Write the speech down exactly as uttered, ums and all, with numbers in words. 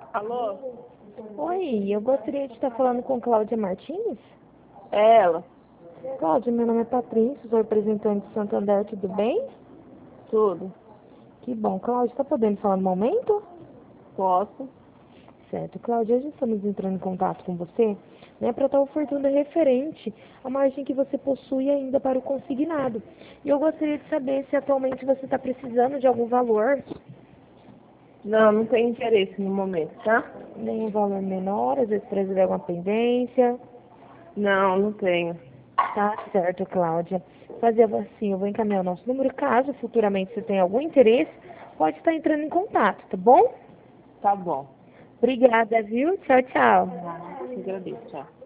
Alô? Oi, eu gostaria de estar falando com Cláudia Martins. É ela. Cláudia, meu nome é Patrícia, sou representante de Santander, tudo bem? Tudo. Que bom. Cláudia, está podendo falar no momento? Posso? Certo, Cláudia, hoje estamos entrando em contato com você, né, para estar ofertando referente à margem que você possui ainda para o consignado. E eu gostaria de saber se atualmente você está precisando de algum valor, Não, não tenho interesse no momento, tá? nenhum valor menor, às vezes para resolver alguma pendência. Não, não tenho. Tá certo, Cláudia. Fazer assim, eu vou encaminhar o nosso número. Caso futuramente você tenha algum interesse, pode estar entrando em contato, tá bom? Tá bom. Obrigada, viu? Tchau, tchau. Te agradeço, tchau.